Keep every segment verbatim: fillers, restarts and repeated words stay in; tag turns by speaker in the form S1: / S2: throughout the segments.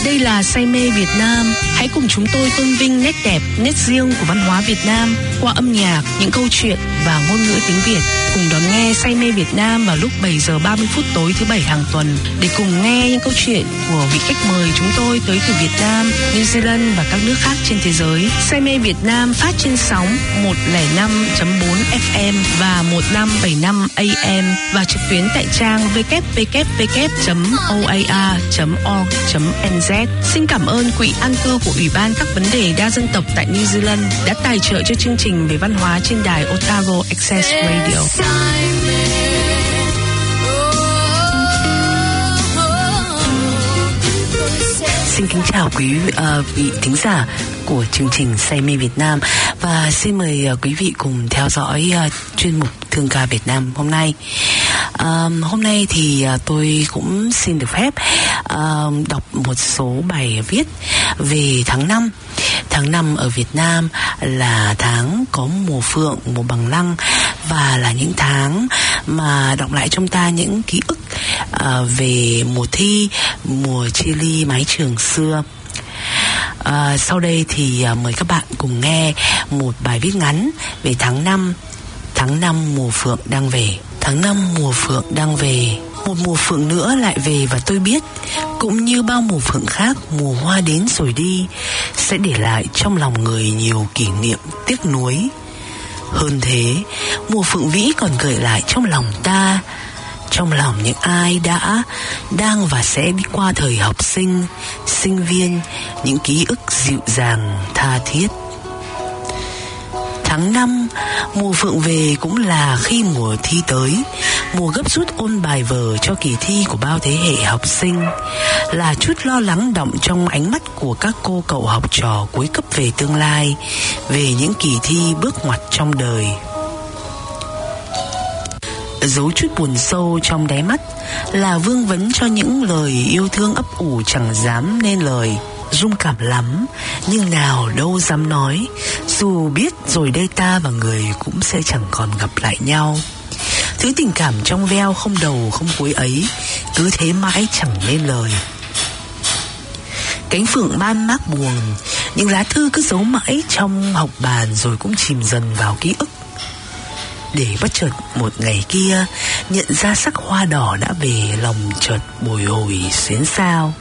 S1: Đây là Say mê Việt Nam. Hãy cùng chúng tôi tôn vinh nét đẹp, nét riêng của văn hóa Việt Nam qua âm nhạc, những câu chuyện và ngôn ngữ tiếng Việt. Cùng đón nghe Say mê Việt Nam vào lúc bảy giờ ba mươi phút tối thứ bảy hàng tuần để cùng nghe những câu chuyện của vị khách mời chúng tôi tới từ Việt Nam, New Zealand và các nước khác trên thế giới. Say mê Việt Nam phát trên sóng một không năm chấm bốn ép em và một năm bảy năm a em và trực tuyến tại trang w w w chấm o a r chấm org chấm n z. Xin cảm ơn Quỹ An cư của Ủy ban các vấn đề đa dân tộc tại New Zealand đã tài trợ cho chương trình về văn hóa trên đài Otago Access Radio. Xin kính chào quý uh, vị thính giả của chương trình Say mê Việt Nam và xin mời uh, quý vị cùng theo dõi uh, chuyên mục Thương ca Việt Nam hôm nay. Uh, hôm nay thì uh, tôi cũng xin được phép uh, đọc một số bài viết về tháng năm. Tháng năm ở Việt Nam là tháng có mùa phượng, mùa bằng lăng và là những tháng mà đọng lại trong ta những ký ức uh, về mùa thi, mùa chia ly mái trường xưa. Uh, sau đây thì uh, mời các bạn cùng nghe một bài viết ngắn về tháng năm. Tháng năm mùa phượng đang về. Tháng năm mùa phượng đang về. Một mùa phượng nữa lại về và tôi biết, cũng như bao mùa phượng khác, mùa hoa đến rồi đi sẽ để lại trong lòng người nhiều kỷ niệm tiếc nuối. Hơn thế, mùa phượng vĩ còn gợi lại trong lòng ta, trong lòng những ai đã, đang và sẽ đi qua thời học sinh, sinh viên, những ký ức dịu dàng, tha thiết. Tháng năm, mùa phượng về cũng là khi mùa thi tới, mùa gấp rút ôn bài vở cho kỳ thi của bao thế hệ học sinh, là chút lo lắng đọng trong ánh mắt của các cô cậu học trò cuối cấp về tương lai, về những kỳ thi bước ngoặt trong đời. Giấu chút buồn sâu trong đáy mắt là vương vấn cho những lời yêu thương ấp ủ chẳng dám nên lời. Rung cảm lắm, nhưng nào đâu dám nói, dù biết rồi đây ta và người cũng sẽ chẳng còn gặp lại nhau. Thứ tình cảm trong veo không đầu không cuối ấy, cứ thế mãi chẳng nên lời. Cánh phượng ban mác buồn, những lá thư cứ giấu mãi trong học bàn rồi cũng chìm dần vào ký ức. Để bất chợt một ngày kia, nhận ra sắc hoa đỏ đã về, lòng chợt bồi hồi xuyến sao.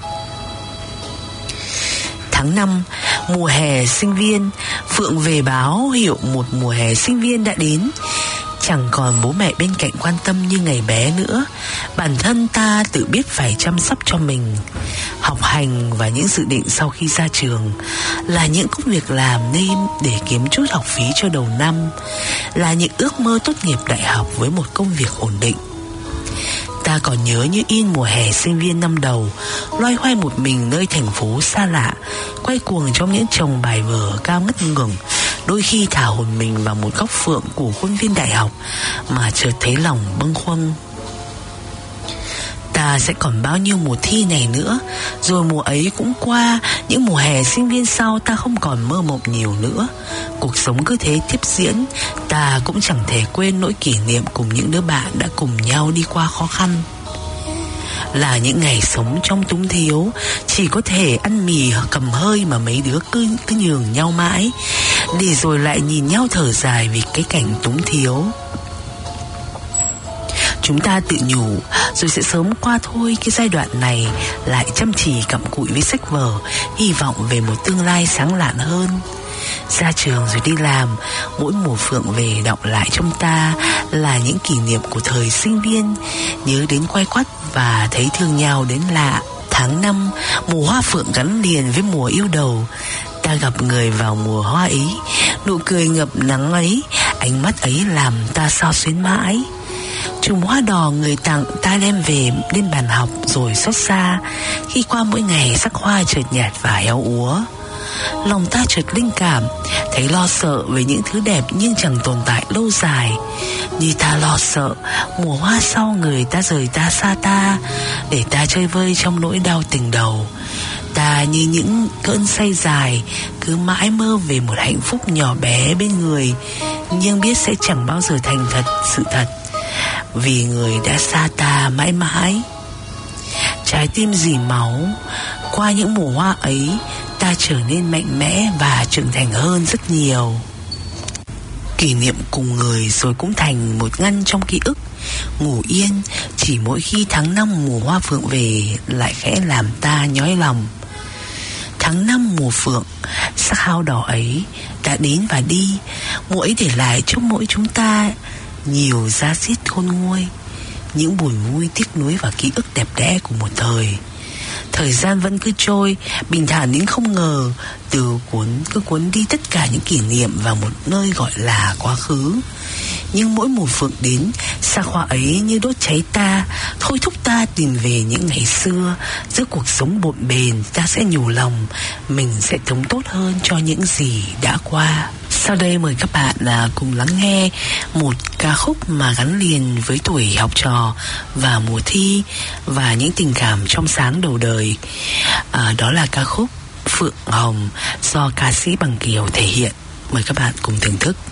S1: Tháng năm, mùa hè sinh viên, phượng về báo hiệu một mùa hè sinh viên đã đến. Chẳng còn bố mẹ bên cạnh quan tâm như ngày bé nữa, bản thân ta tự biết phải chăm sóc cho mình. Học hành và những dự định sau khi ra trường là những công việc làm nên để kiếm chút học phí cho đầu năm, là những ước mơ tốt nghiệp đại học với một công việc ổn định. Ta còn nhớ như in mùa hè sinh viên năm đầu, loay hoay một mình nơi thành phố xa lạ, quay cuồng trong những chồng bài vở cao ngất ngưởng, đôi khi thả hồn mình vào một góc phượng của khuôn viên đại học mà chợt thấy lòng bâng khuâng. Ta sẽ còn bao nhiêu mùa thi này nữa, rồi mùa ấy cũng qua, những mùa hè sinh viên sau ta không còn mơ mộng nhiều nữa. Cuộc sống cứ thế tiếp diễn, ta cũng chẳng thể quên nỗi kỷ niệm cùng những đứa bạn đã cùng nhau đi qua khó khăn. Là những ngày sống trong túng thiếu, chỉ có thể ăn mì cầm hơi mà mấy đứa cứ, cứ nhường nhau mãi, để rồi lại nhìn nhau thở dài vì cái cảnh túng thiếu. Chúng ta tự nhủ rồi sẽ sớm qua thôi cái giai đoạn này, lại chăm chỉ cặm cụi với sách vở, hy vọng về một tương lai sáng lạn hơn. Ra trường rồi đi làm, mỗi mùa phượng về đọng lại trong ta là những kỷ niệm của thời sinh viên, nhớ đến quay quắt và thấy thương nhau đến lạ. Tháng năm, mùa hoa phượng gắn liền với mùa yêu đầu. Ta gặp người vào mùa hoa ấy, nụ cười ngập nắng ấy, ánh mắt ấy làm ta sao xuyến mãi. Chùm hoa đỏ người tặng ta đem về lên bàn học rồi xót xa, khi qua mỗi ngày sắc hoa chợt nhạt và héo úa. Lòng ta chợt linh cảm, thấy lo sợ về những thứ đẹp nhưng chẳng tồn tại lâu dài. Như ta lo sợ mùa hoa sau người ta rời ta xa ta, để ta chơi vơi trong nỗi đau tình đầu. Ta như những cơn say dài, cứ mãi mơ về một hạnh phúc nhỏ bé bên người, nhưng biết sẽ chẳng bao giờ thành thật sự thật, vì người đã xa ta mãi mãi. Trái tim dì máu, qua những mùa hoa ấy, ta trở nên mạnh mẽ và trưởng thành hơn rất nhiều. Kỷ niệm cùng người rồi cũng thành một ngăn trong ký ức. Ngủ yên chỉ mỗi khi tháng năm mùa hoa phượng về lại khẽ làm ta nhói lòng. Tháng năm mùa phượng, sắc hao đỏ ấy đã đến và đi. Mùa ấy để lại cho mỗi chúng ta nhiều giá diết khôn nguôi, những buồn vui tiếc nuối và ký ức đẹp đẽ của một thời. Thời gian vẫn cứ trôi bình thản đến không ngờ, từ cuốn cứ cuốn đi tất cả những kỷ niệm vào một nơi gọi là quá khứ. Nhưng mỗi mùa phượng đến, sắc hoa ấy như đốt cháy ta, thôi thúc ta tìm về những ngày xưa. Giữa cuộc sống bộn bền, ta sẽ nhủ lòng mình sẽ sống tốt hơn cho những gì đã qua. Sau đây mời các bạn là cùng lắng nghe một ca khúc mà gắn liền với tuổi học trò và mùa thi và những tình cảm trong sáng đầu đời. À, đó là ca khúc Phượng Hồng do ca sĩ Bằng Kiều thể hiện. Mời các bạn cùng thưởng thức.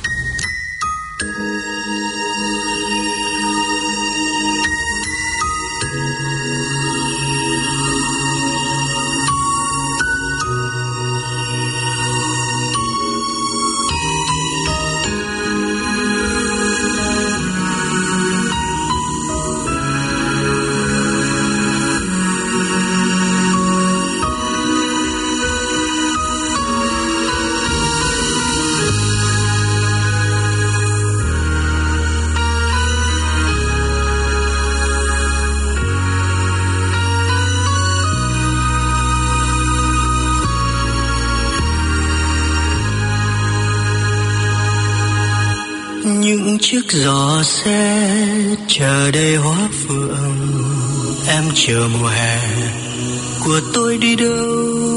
S2: Những chiếc giò xe chờ đầy hoa phượng, em chờ mùa hè của tôi đi đâu.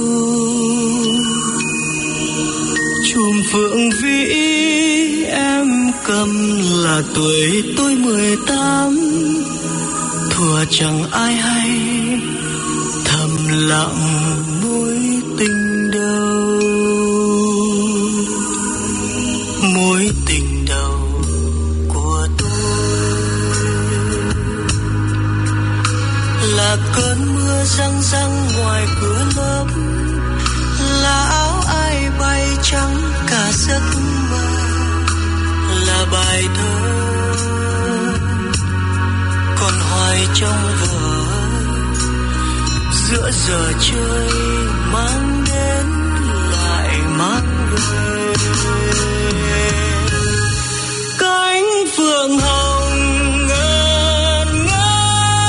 S2: Chùm phượng vĩ em cầm là tuổi tôi mười tám, thuở chẳng ai hay thầm lặng mối tình đầu. Mối tình đầu của tôi là cơn mưa răng răng ngoài cửa lớp, là áo ai bay trắng cả giấc mơ, là bài thơ còn hoài trong vở, giữa giờ chơi mang đến lại mang về. Cánh phượng hồng ngân ngơ,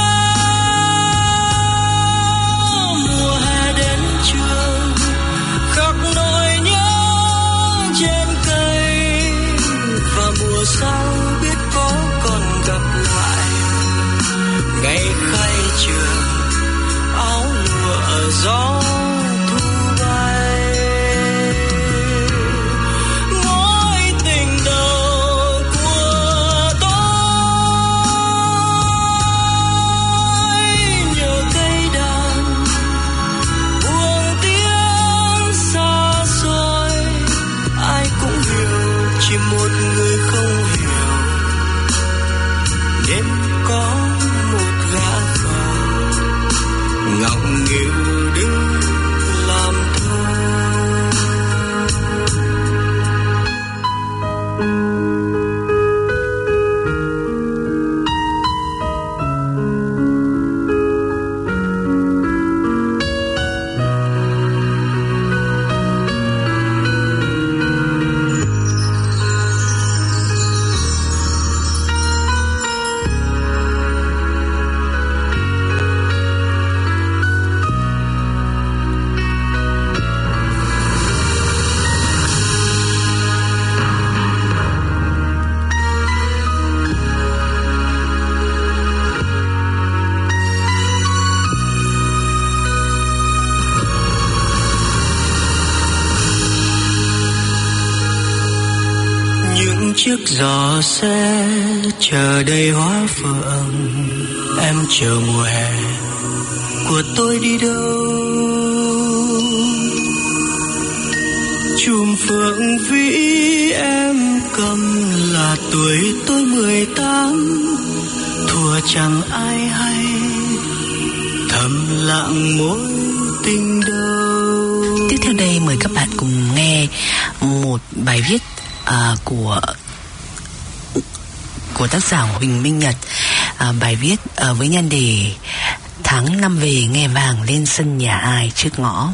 S2: mùa hè đến trường khắc nỗi nhớ trên cây, và mùa sau biết có còn gặp lại ngày khai trường, áo lụa gió thu bay. Mối tình đầu của tôi nhờ cây đàn buông tiếng xa xôi, ai cũng hiểu chỉ một người không hiểu, đêm có một gã khờ ngọng nghịu đứng làm thơ. Chiếc giò xe chờ đầy hoa phượng, em chờ mùa hè của tôi đi đâu. Chùm phượng vĩ em cầm là tuổi tôi mười tám, thuở chẳng ai hay thầm lặng mối tình đầu.
S1: Tiếp theo đây mời các bạn cùng nghe một bài viết à, của của tác giả Huỳnh Minh Nhật. à, Bài viết à, với nhan đề Tháng năm về nghe vàng lên sân nhà ai trước ngõ.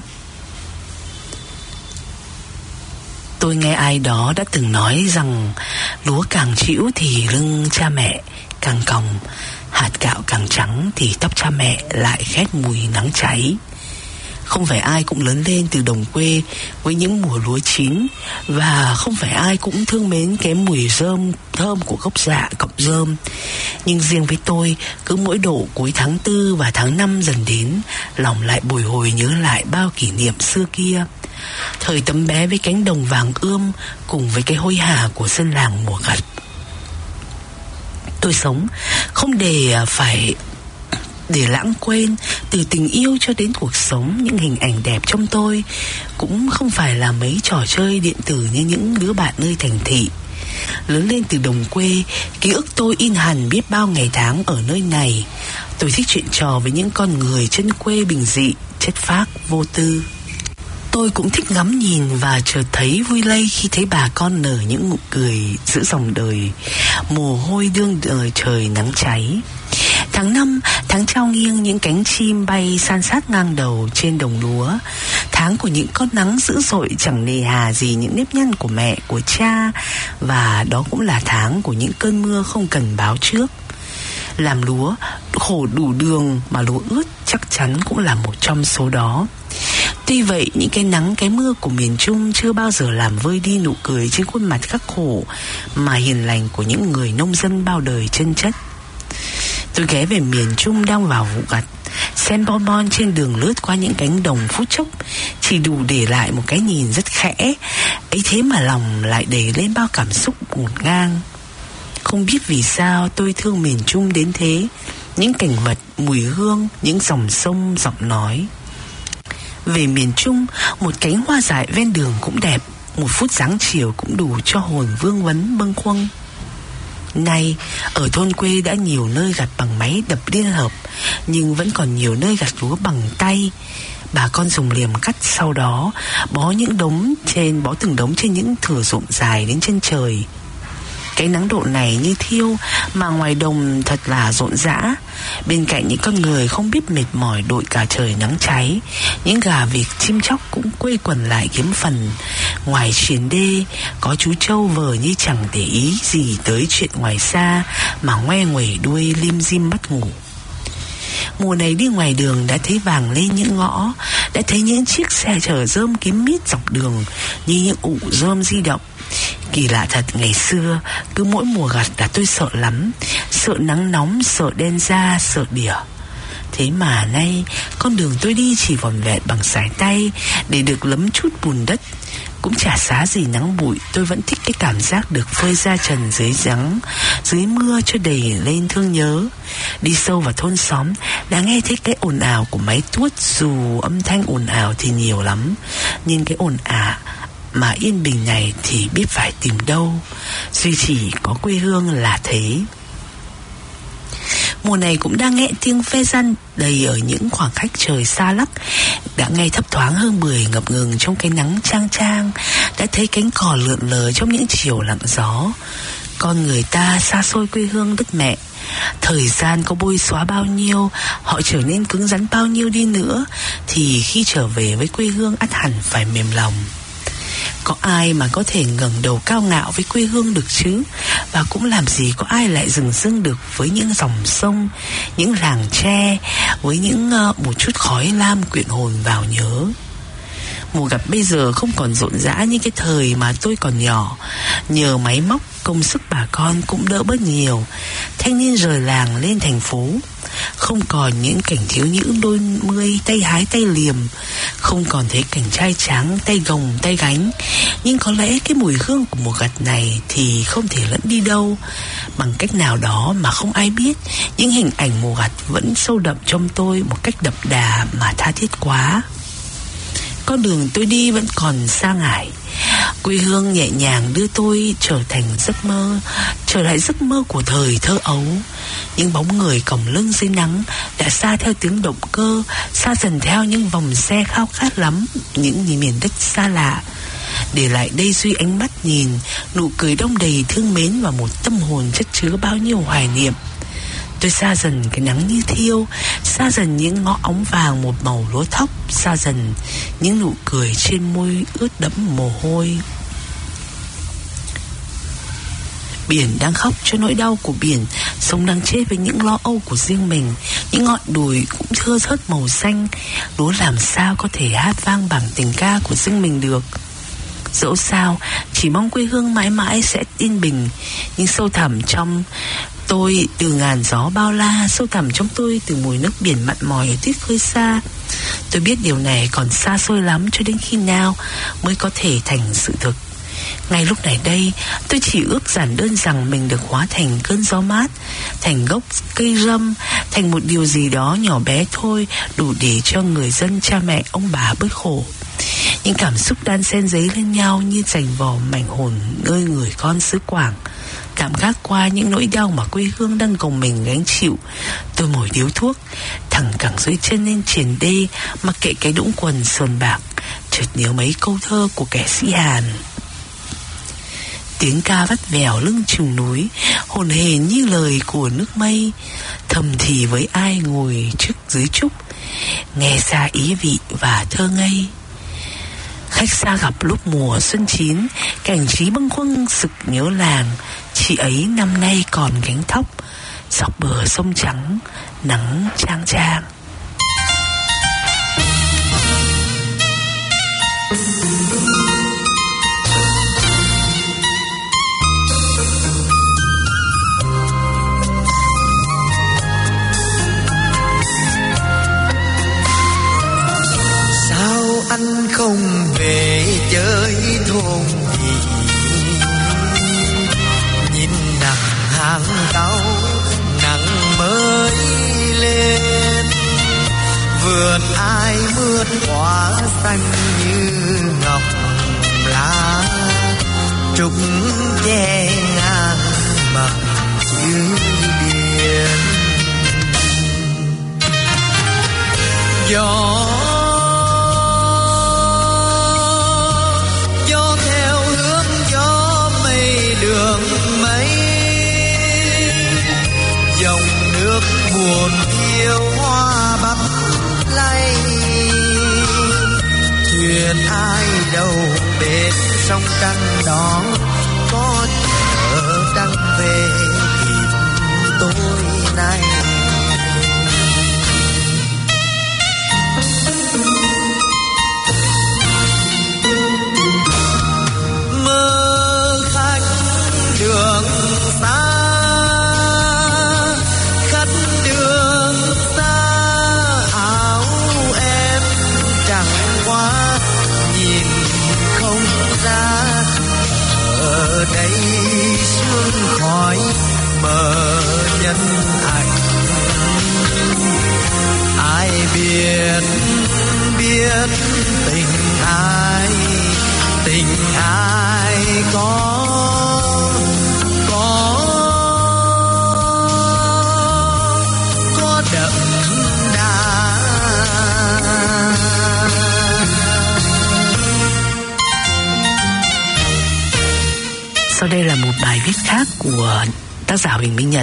S1: Tôi nghe ai đó đã từng nói rằng lúa càng trĩu thì lưng cha mẹ càng còng, hạt gạo càng trắng thì tóc cha mẹ lại khét mùi nắng cháy. Không phải ai cũng lớn lên từ đồng quê với những mùa lúa chín, và không phải ai cũng thương mến cái mùi rơm thơm của gốc dạ cọng rơm. Nhưng riêng với tôi, cứ mỗi độ cuối tháng tư và tháng năm dần đến, lòng lại bồi hồi nhớ lại bao kỷ niệm xưa kia. Thời tấm bé với cánh đồng vàng ươm cùng với cái hối hả của dân làng mùa gặt. Tôi sống không để phải để lãng quên, từ tình yêu cho đến cuộc sống, những hình ảnh đẹp trong tôi cũng không phải là mấy trò chơi điện tử như những đứa bạn nơi thành thị. Lớn lên từ đồng quê, ký ức tôi in hằn biết bao ngày tháng ở nơi này. Tôi thích chuyện trò với những con người chân quê bình dị, chất phác, vô tư. Tôi cũng thích ngắm nhìn và chợt thấy vui lây khi thấy bà con nở những nụ cười giữa dòng đời, mồ hôi đương đời trời nắng cháy. Tháng năm, tháng trao nghiêng những cánh chim bay san sát ngang đầu trên đồng lúa. Tháng của những con nắng dữ dội chẳng nề hà gì những nếp nhăn của mẹ, của cha. Và đó cũng là tháng của những cơn mưa không cần báo trước. Làm lúa, khổ đủ đường mà lúa ướt chắc chắn cũng là một trong số đó. Tuy vậy, những cái nắng cái mưa của miền Trung chưa bao giờ làm vơi đi nụ cười trên khuôn mặt khắc khổ mà hiền lành của những người nông dân bao đời chân chất. Tôi ghé về miền Trung đang vào vụ gặt, xem bon bon trên đường lướt qua những cánh đồng phút chốc chỉ đủ để lại một cái nhìn rất khẽ. Ấy thế mà lòng lại đầy lên bao cảm xúc ngổn ngang. Không biết vì sao tôi thương miền Trung đến thế. Những cảnh vật, mùi hương, những dòng sông, giọng nói. Về miền Trung, một cánh hoa dại ven đường cũng đẹp, một phút dáng chiều cũng đủ cho hồn vương vấn bâng khuâng. Nay, ở thôn quê đã nhiều nơi gặt bằng máy đập liên hợp, nhưng vẫn còn nhiều nơi gặt lúa bằng tay. Bà con dùng liềm cắt, sau đó bó những đống trên bó từng đống trên những thửa ruộng dài đến chân trời. Cái nắng độ này như thiêu, mà ngoài đồng thật là rộn rã. Bên cạnh những con người không biết mệt mỏi đội cả trời nắng cháy, những gà vịt chim chóc cũng quây quần lại kiếm phần. Ngoài triền đê, có chú trâu vờ như chẳng để ý gì tới chuyện ngoài xa, mà ngoe nguẩy đuôi lim dim bắt ngủ. Mùa này đi ngoài đường đã thấy vàng lên những ngõ, đã thấy những chiếc xe chở rơm kín mít dọc đường như những ụ rơm di động. Kỳ lạ thật, ngày xưa cứ mỗi mùa gặt là tôi sợ lắm, sợ nắng nóng, sợ đen da, sợ đỉa. Thế mà nay con đường tôi đi chỉ vòn vẹn bằng sải tay để được lấm chút bùn đất. Cũng chả xá gì nắng bụi, tôi vẫn thích cái cảm giác được phơi ra trần dưới nắng, dưới mưa cho đầy lên thương nhớ. Đi sâu vào thôn xóm đã nghe thấy cái ồn ào của máy tuốt, dù âm thanh ồn ào thì nhiều lắm, nhưng cái ồn ả mà yên bình này thì biết phải tìm đâu. Duy chỉ có quê hương là thế. Mùa này cũng đang nghe tiếng ve răn đầy ở những khoảng cách trời xa lắc. Đã nghe thấp thoáng hương bưởi ngập ngừng trong cái nắng chang chang. Đã thấy cánh cò lượn lờ trong những chiều lặng gió. Con người ta xa xôi quê hương đất mẹ, thời gian có bôi xóa bao nhiêu, họ trở nên cứng rắn bao nhiêu đi nữa, thì khi trở về với quê hương ắt hẳn phải mềm lòng. Có ai mà có thể ngẩng đầu cao ngạo với quê hương được chứ? Và cũng làm gì có ai lại dừng dưng được với những dòng sông, những làng tre, với những uh, một chút khói lam quyện hồn vào nhớ. Mùa gặp bây giờ không còn rộn rã như cái thời mà tôi còn nhỏ. Nhờ máy móc, công sức bà con cũng đỡ bớt nhiều. Thanh niên rời làng lên thành phố. Không còn những cảnh thiếu nữ đôi mươi tay hái tay liềm, không còn thấy cảnh trai tráng tay gồng tay gánh. Nhưng có lẽ cái mùi hương của mùa gặt này thì không thể lẫn đi đâu. Bằng cách nào đó mà không ai biết, những hình ảnh mùa gặt vẫn sâu đậm trong tôi một cách đậm đà mà tha thiết quá. Con đường tôi đi vẫn còn xa ngải. Quê hương nhẹ nhàng đưa tôi trở thành giấc mơ, trở lại giấc mơ của thời thơ ấu. Những bóng người còng lưng dưới nắng đã xa theo tiếng động cơ, xa dần theo những vòng xe khao khát lắm những miền đất xa lạ, để lại đây duy ánh mắt nhìn, nụ cười đong đầy thương mến và một tâm hồn chất chứa bao nhiêu hoài niệm. Tôi xa dần cái nắng như thiêu, xa dần những ngõ óng vàng một màu lúa thóc, xa dần những nụ cười trên môi ướt đẫm mồ hôi. Biển đang khóc cho nỗi đau của biển, sông đang chết với những lo âu của riêng mình. Những ngọn đồi cũng thưa thớt màu xanh, lúa làm sao có thể hát vang bằng tình ca của riêng mình được. Dẫu sao, chỉ mong quê hương mãi mãi sẽ yên bình. Nhưng sâu thẳm trong tôi từ ngàn gió bao la, sâu thẳm trong tôi từ mùi nước biển mặn mòi ở tuyết khơi xa. Tôi biết điều này còn xa xôi lắm, cho đến khi nào mới có thể thành sự thực. Ngay lúc này đây, tôi chỉ ước giản đơn rằng mình được hóa thành cơn gió mát, thành gốc cây râm, thành một điều gì đó nhỏ bé thôi, đủ để cho người dân, cha mẹ, ông bà bớt khổ. Những cảm xúc đan xen dấy lên nhau như chành vò mảnh hồn nơi người con xứ Quảng. Tạm gác qua những nỗi đau mà quê hương đang gồng mình gánh chịu, tôi mồi điếu thuốc, thẳng cẳng dưới chân lên triền đê, mặc kệ cái đũng quần sờn bạc, chợt nhớ mấy câu thơ của kẻ sĩ Hàn. Tiếng ca vắt vẻo lưng chừng núi, hồn hển như lời của nước mây, thầm thì với ai ngồi trước dưới trúc, nghe xa ý vị và thơ ngây. Khách xa gặp lúc mùa xuân chín, cảnh trí bâng khuâng sực nhớ làng. Chị ấy năm nay còn gánh thóc, dọc bờ sông trắng, nắng chang chang.
S2: Anh không về chơi thôn gì, nhìn nắng hàng cao, nắng mới lên, vườn ai mướt hoa xanh như ngọc lá, trúc che ngang mặt chữ điền. Gió đường mây, dòng nước buồn yêu hoa bắp lay, thuyền ai đâu bên sông trăng đó, có chợ trăng về tìm tôi nay. Đường xa, khách đường xa, áo em chẳng qua nhìn không ra, ở đây sương khói mờ nhân ảnh. Ai biết biết tình ai, tình ai có đậm đà.
S1: Sau đây là một bài viết khác của tác giả Huỳnh Minh Nhật.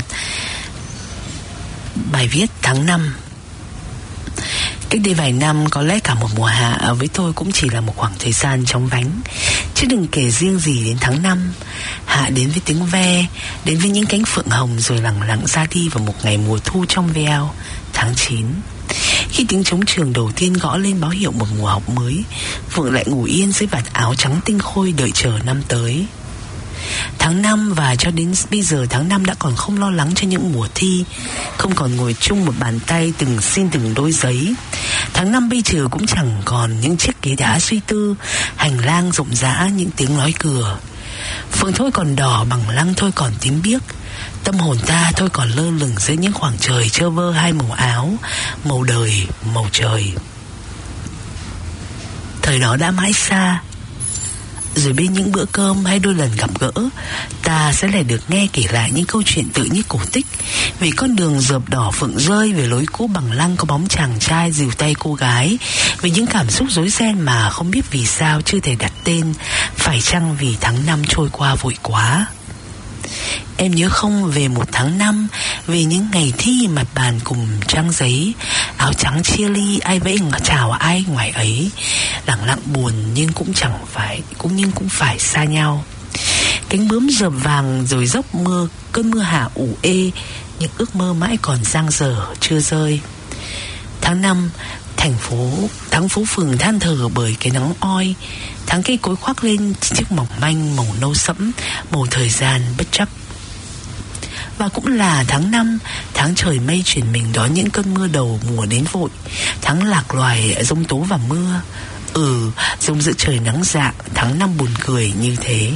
S1: Bài viết tháng năm. Cách đây vài năm, có lẽ cả một mùa hạ với tôi cũng chỉ là một khoảng thời gian chóng vánh, chứ đừng kể riêng gì đến tháng năm. Hạ đến với tiếng ve, đến với những cánh phượng hồng, rồi lặng lặng ra đi vào một ngày mùa thu trong veo, tháng chín. Khi tiếng trống trường đầu tiên gõ lên báo hiệu một mùa học mới, Phượng lại ngủ yên dưới vạt áo trắng tinh khôi đợi chờ năm tới. Tháng năm, và cho đến bây giờ tháng năm đã còn không lo lắng cho những mùa thi, không còn ngồi chung một bàn tay từng xin từng đôi giấy. Tháng năm bây giờ cũng chẳng còn những chiếc ghế đá suy tư, hành lang rộng rã những tiếng nói cười. Phượng thôi còn đỏ bằng lăng thôi còn tím biếc, tâm hồn ta thôi còn lơ lửng dưới những khoảng trời trơ vơ hai màu áo, màu đời, màu trời. Thời đó đã mãi xa, Rồi bên những bữa cơm hay đôi lần gặp gỡ, ta sẽ lại được nghe kể lại những câu chuyện tự như cổ tích, về con đường rợp đỏ phượng rơi, về lối cũ bằng lăng có bóng chàng trai dìu tay cô gái, về những cảm xúc rối ren mà không biết vì sao chưa thể đặt tên. Phải chăng vì tháng năm trôi qua vội quá? Em nhớ không, về một tháng năm, về những ngày thi mặt bàn cùng trang giấy, áo trắng chia ly, ai vẫy chào ai ngoài ấy, lặng lặng buồn nhưng cũng chẳng phải, cũng nhưng cũng phải xa nhau. Cánh bướm rợp vàng rồi dốc mưa, cơn mưa hạ ủ ê, những ước mơ mãi còn dang dở chưa rơi. Tháng năm, thành phố, tháng phố phường than thở bởi cái nắng oi, tháng cây cối khoác lên chiếc mỏng manh màu nâu sẫm, màu thời gian bất chấp. Và cũng là tháng năm, tháng trời mây chuyển mình đón những cơn mưa đầu mùa đến vội, tháng lạc loài giông tố và mưa. Ừ, giông giữa trời nắng rạng, tháng năm buồn cười như thế.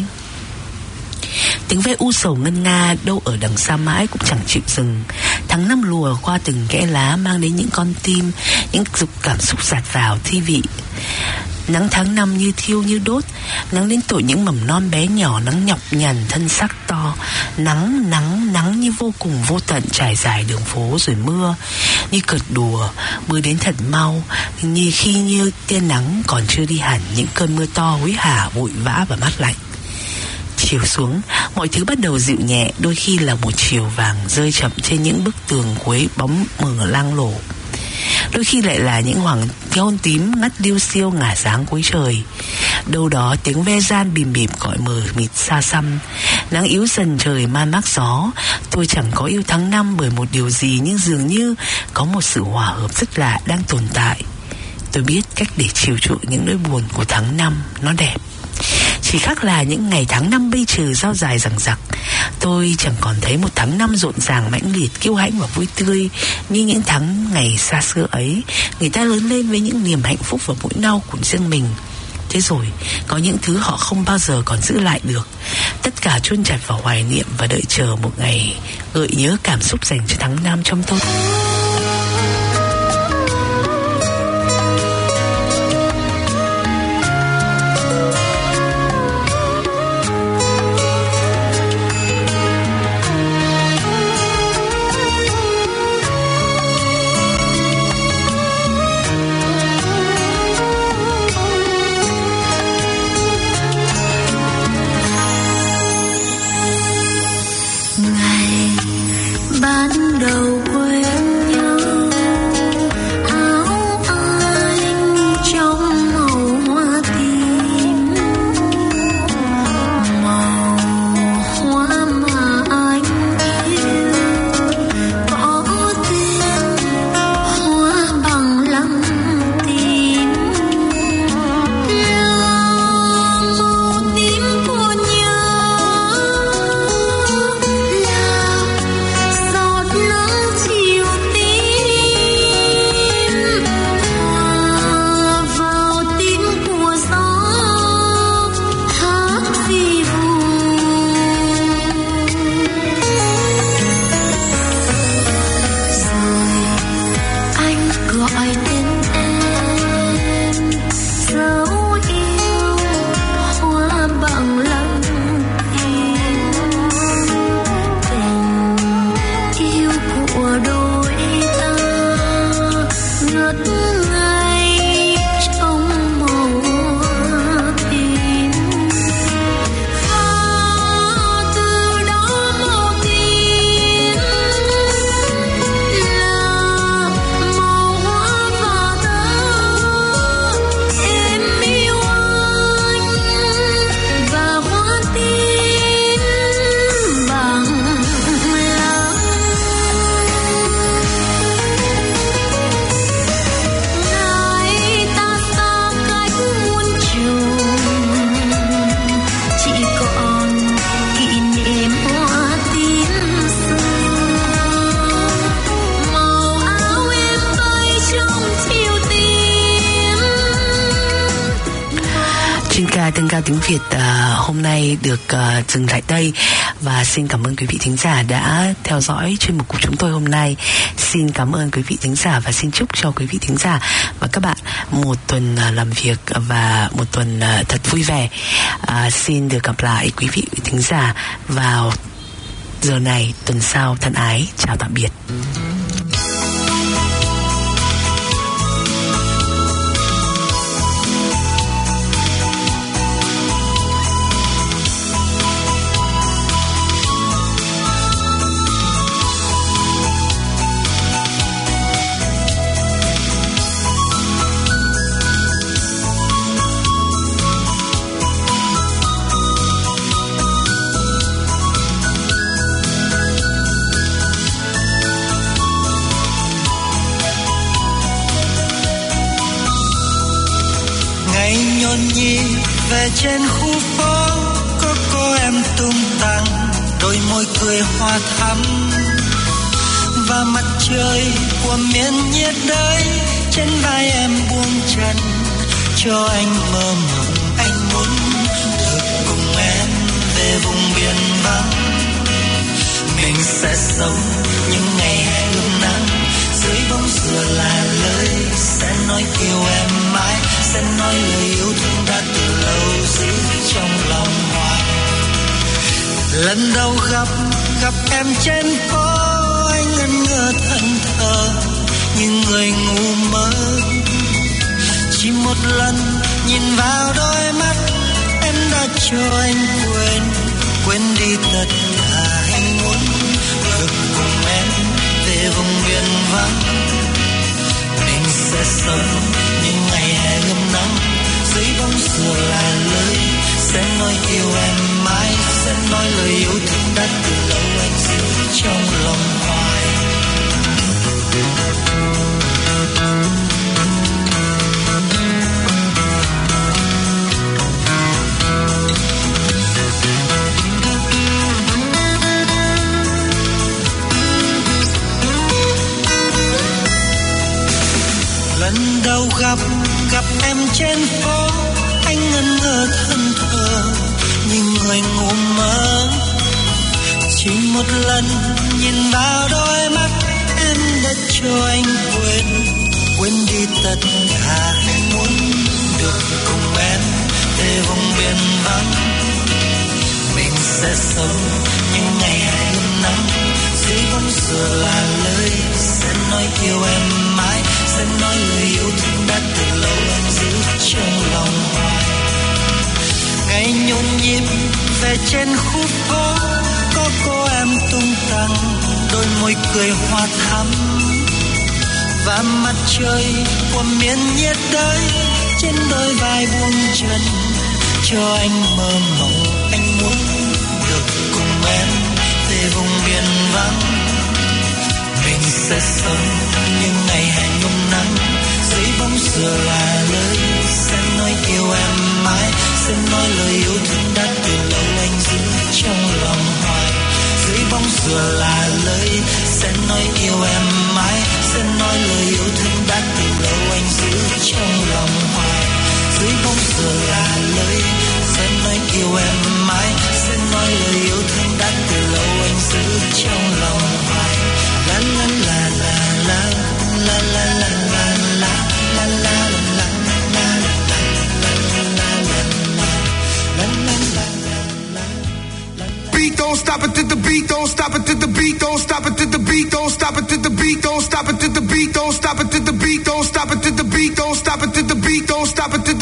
S1: Tiếng ve u sầu ngân nga đâu ở đằng xa mãi cũng chẳng chịu dừng. Tháng năm lùa qua từng kẽ lá, mang đến những con tim, những dục cảm xúc dạt vào thi vị. Nắng tháng năm như thiêu như đốt, nắng đến tội những mầm non bé nhỏ, nắng nhọc nhằn thân xác to. Nắng, nắng, nắng như vô cùng vô tận trải dài đường phố rồi mưa, như cợt đùa, mưa đến thật mau, như khi như tia nắng còn chưa đi hẳn, những cơn mưa to hối hả vội vã và mát lạnh. Chiều xuống, mọi thứ bắt đầu dịu nhẹ, đôi khi là một chiều vàng rơi chậm trên những bức tường cuối bóng mờ loang lổ. Đôi khi lại là những hoàng hôn tím ngắt liêu xiêu ngả sáng cuối trời. Đâu đó tiếng ve gian bìm bìm gọi mờ mịt xa xăm. Nắng yếu dần trời man mác gió. Tôi chẳng có yêu tháng năm bởi một điều gì, nhưng dường như có một sự hòa hợp rất lạ đang tồn tại. Tôi biết cách để chiều chuộng những nỗi buồn của tháng năm, nó đẹp. Chỉ khác là những ngày tháng năm bây trừ giao dài rằng rặc, tôi chẳng còn thấy một tháng năm rộn ràng mãnh liệt, kiêu hãnh và vui tươi như những tháng ngày xa xưa ấy. Người ta lớn lên với những niềm hạnh phúc và nỗi đau của riêng mình. Thế rồi có những thứ họ không bao giờ còn giữ lại được. Tất cả chôn chặt vào hoài niệm và đợi chờ một ngày gợi nhớ cảm xúc dành cho tháng năm trong tôi.
S2: Ban đầu quen
S1: Đài Tân Ca Tiếng Việt uh, hôm nay được uh, dừng lại đây, và xin cảm ơn quý vị thính giả đã theo dõi chuyên mục của chúng tôi hôm nay. Xin cảm ơn quý vị thính giả và xin chúc cho quý vị thính giả và các bạn một tuần uh, làm việc và một tuần uh, thật vui vẻ. Uh, xin được gặp lại quý vị thính giả vào giờ này tuần sau. Thân ái chào tạm biệt.
S2: Về trên khu phố có cô em tung tăng, đôi môi cười hoa thắm và mặt trời của miền nhiệt đới trên vai em buông chân cho anh mơ mộng. Anh muốn được cùng em về vùng biển vắng, mình sẽ sống những ngày hè ươm nắng dưới bóng dừa là lời sẽ nói yêu em mãi, sẽ nói lời yêu thương đã từ lâu giữ trong lòng hoài. Lần đầu gặp gặp em trên phố, anh ngẩn ngơ thẫn thờ như người ngu mơ. Chỉ một lần nhìn vào đôi mắt em đã cho anh quên quên đi tất cả. Anh muốn được cùng em về vùng biển vắng, mình sẽ sống những ngày hè ươm nắng dưới bóng dừa là lời sẽ nói yêu em mãi, sẽ nói lời yêu thương đã từ lâu anh giữ trong lòng hoài. Lần đầu gặp gặp em trên phố, anh ngẩn ngơ thân thờ như người ngu mơ. Chỉ một lần nhìn vào đôi mắt em đã cho anh quên quên đi tất cả. Anh muốn được cùng em về vùng biển vắng, mình sẽ sống những ngày hè ươm nắng dưới bóng dừa là lời sẽ nói yêu em mãi, sẽ nói lời yêu thương đã từ lâu anh giữ trong lòng hoài. Ngày nhộn nhịp về trên khu phố có cô em tung tăng, đôi môi cười hoa thắm và mặt trời của miền nhiệt đới trên đôi vai buông chân cho anh mơ mộng. Anh muốn được cùng em về vùng biển vắng, mình sẽ sống những ngày hè nhung nắng dưới bóng dừa là lời sẽ nói yêu em mãi, sẽ nói lời yêu thương đã từ lâu anh giữ trong lòng hoài. Dưới bóng dừa là lời sẽ nói yêu em mãi, sẽ nói lời yêu thương đã từ lâu anh giữ trong lòng hoài. Dưới bóng dừa là lời sẽ nói yêu em mãi, sẽ nói lời yêu thương đã từ lâu anh giữ trong lòng hoài. La la la la la la la la la la la la
S3: beat don't stop it to the beat don't stop it to the beat don't stop it to the beat don't stop it to the beat don't stop it to the beat don't stop it to the beat don't stop it to the beat don't stop it to the beat don't stop it to